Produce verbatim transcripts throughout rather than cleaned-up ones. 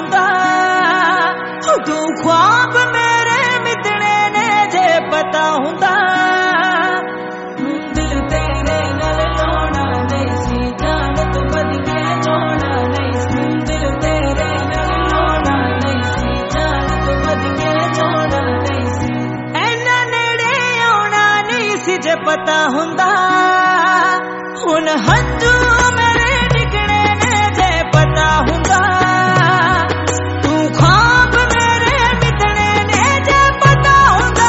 हुंदा तू ख्वाब मेरे मिटने ने जे पता हुंदा दिल तेरे नाल लाउणा नहीं सी जान तू बद के छोड़ा नहीं सी दिल तेरे नाल लाउणा नहीं सी जान तू बद के छोड़ा नहीं सी ऐना नेड़े आउणा नहीं सी जे पता हुंदा हुन हंजू मेरे डिगणे ने जे पता हुंदा तू ख्वाब मेरे मिटने ने जे पता हुंदा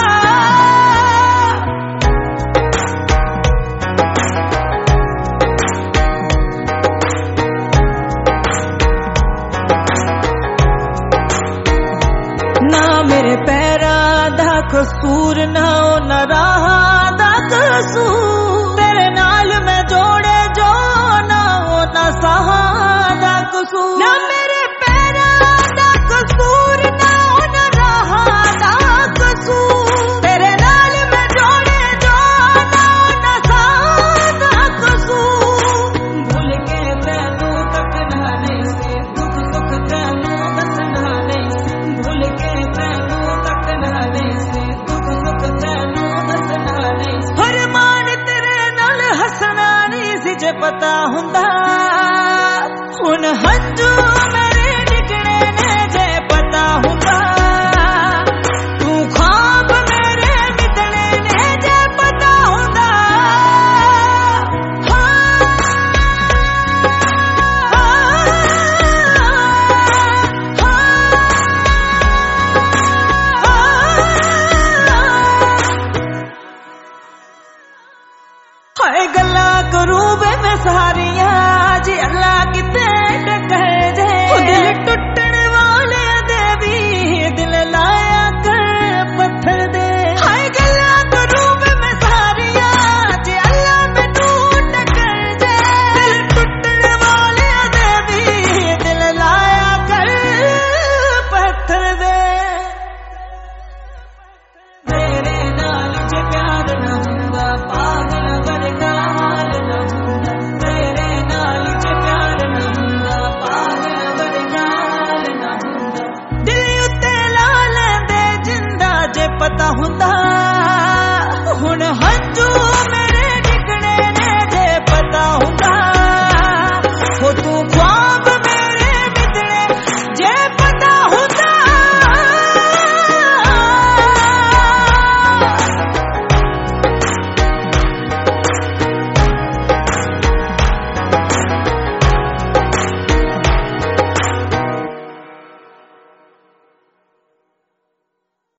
ना मेरे पैरा दा कसूर ना न राहा दा कसूर तेरे नाल मैं जोड़े जो ना हो ना सहादा कसूर ना मेरे पैरा दा कसूर ना हो न राहा दा कसूर तेरे नाल मैं जोड़े जो ना हो न सहादा कसूर भूल के तैनू तकना नहीं सी दुख सुख तैनू दसना नहीं सी भूल के तैनू तकना नहीं सी दुख सुख तैनू दसना नहीं सी फरमान तेरे नाल हसना नहीं सी जे पता हुंदा हुन हंजू